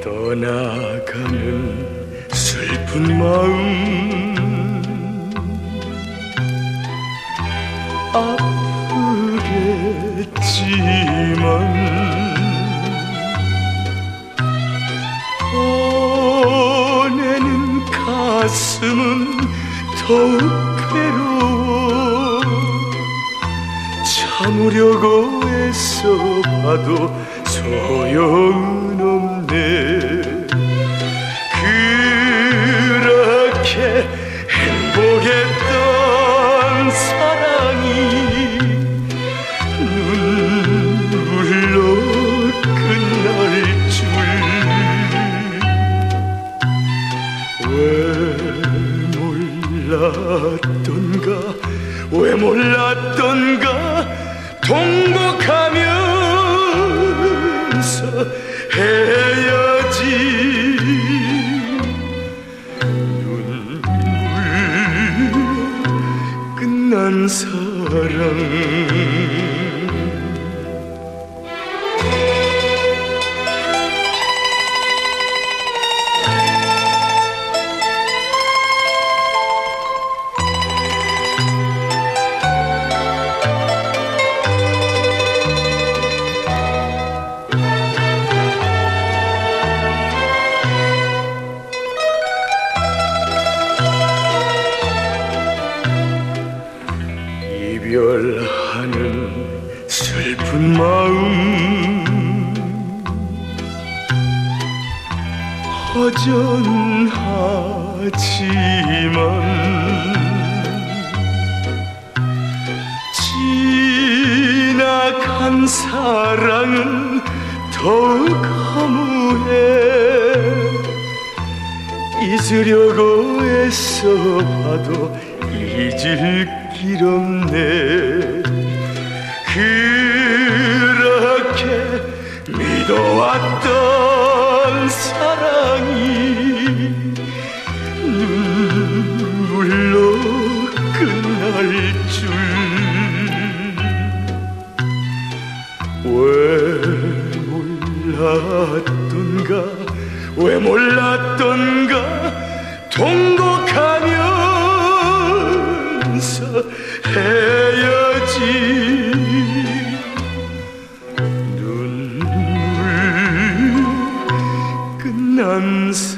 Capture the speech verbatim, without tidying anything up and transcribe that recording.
떠나가는 슬픈 마음 아프겠지만 보내는 가슴은 더욱 괴로워. 참으려고 애써봐도 소용은 없네. 그렇게 행복했던 사랑이 눈물로 끝날 줄. 왜 몰랐던가 왜 몰랐던가 통곡하면서 헤어진 눈물로 끝난 사랑. 이별하는 슬픈 마음 허전하지만 지나간 사랑은 더욱 허무해. 잊으려고 애써봐도 잊을 길 없네. 그렇게 믿어왔던 사랑이 눈물로 끝날 줄. 왜 몰랐던가 왜 몰랐던가 통곡하면서 헤어진 눈물 끝난